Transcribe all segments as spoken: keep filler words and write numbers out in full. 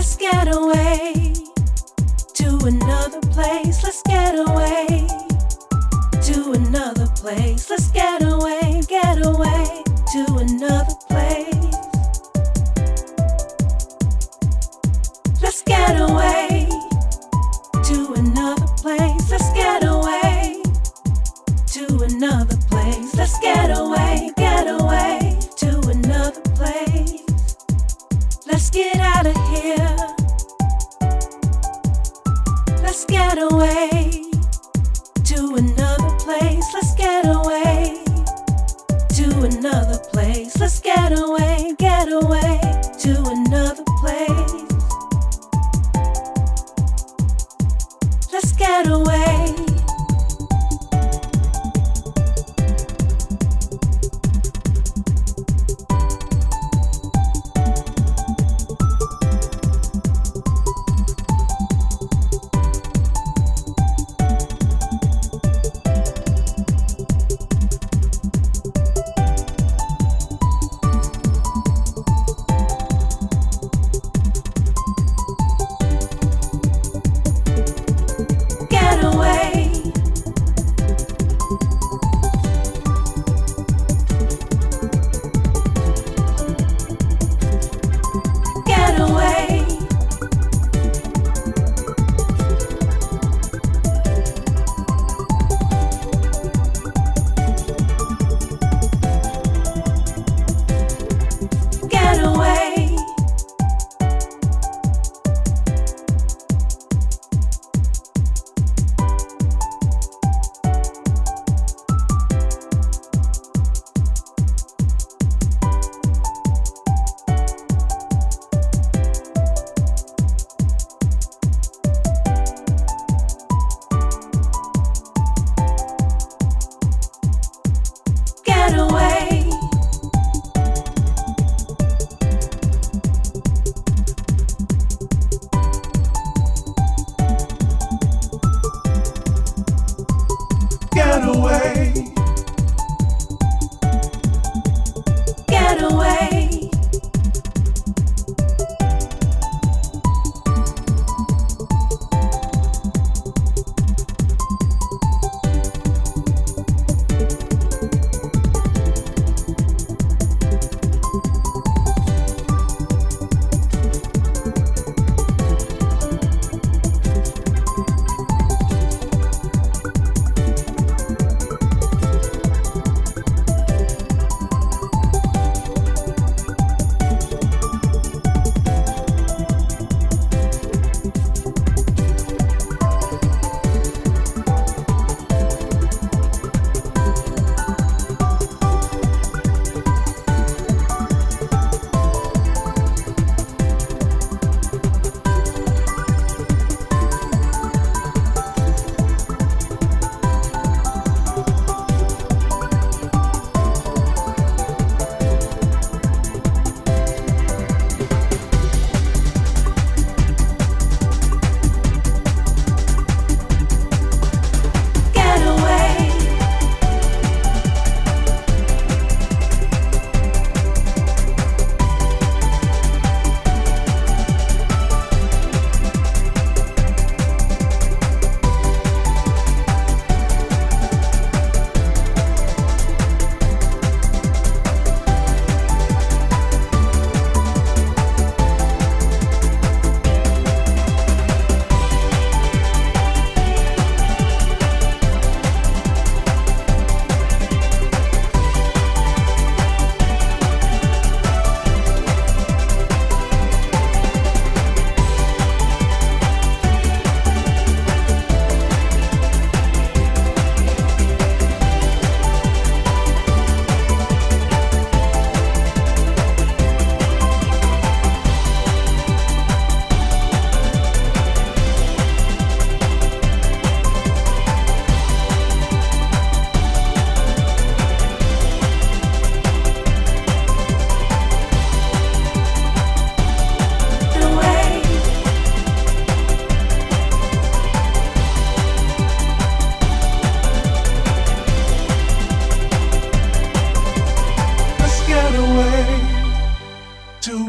Let's get away to another place. Let's get away to another place. Let's get away, get away to another place. Let's get away to another place. Let's get away to another place. Let's get away, get away to another place. Let's get out of here. Let's get away to another place. Let's get away to another place. Let's get away, get away to another place. Let's get away.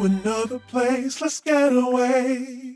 another place. Let's get away.